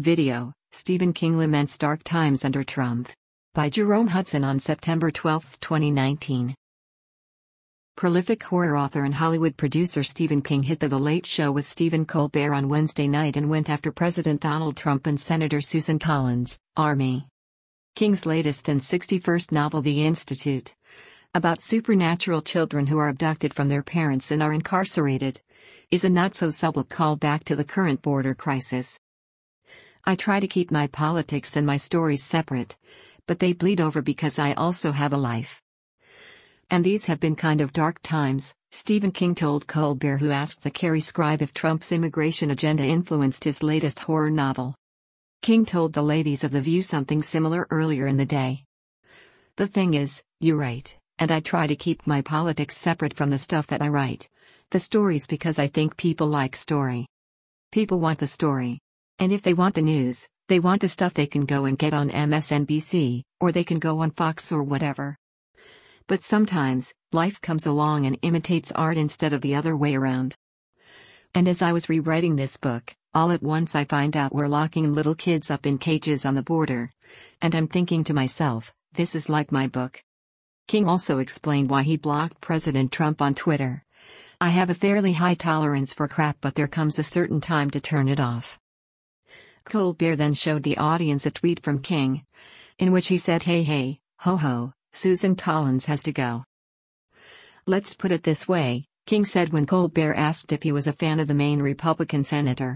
Video, Stephen King laments dark times under Trump. By Jerome Hudson on September 12, 2019. Prolific horror author and Hollywood producer Stephen King hit The Late Show with Stephen Colbert on Wednesday night and went after President Donald Trump and Senator Susan Collins, Army. King's latest and 61st novel The Institute, about supernatural children who are abducted from their parents and are incarcerated, is a not-so-subtle callback to the current border crisis. I try to keep my politics and my stories separate, but they bleed over because I also have a life. And these have been kind of dark times, Stephen King told Colbert, who asked the Kerry scribe if Trump's immigration agenda influenced his latest horror novel. King told the ladies of The View something similar earlier in the day. The thing is, you write, and I try to keep my politics separate from the stuff that I write. The stories, because I think people like story. People want the story. And if they want the news, they want the stuff they can go and get on MSNBC, or they can go on Fox or whatever. But sometimes, life comes along and imitates art instead of the other way around. And as I was rewriting this book, all at once I find out we're locking little kids up in cages on the border. And I'm thinking to myself, this is like my book. King also explained why he blocked President Trump on Twitter. I have a fairly high tolerance for crap, but there comes a certain time to turn it off. Colbert then showed the audience a tweet from King, in which he said, hey, ho ho, Susan Collins has to go. Let's put it this way, King said when Colbert asked if he was a fan of the Maine Republican senator.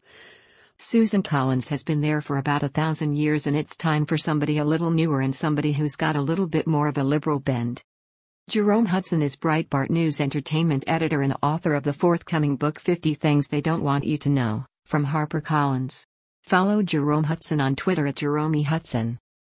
Susan Collins has been there for about 1,000 years, and it's time for somebody a little newer and somebody who's got a little bit more of a liberal bend. Jerome Hudson is Breitbart News entertainment editor and author of the forthcoming book 50 Things They Don't Want You to Know, from HarperCollins. Follow Jerome Hudson on Twitter at JeromeHudson.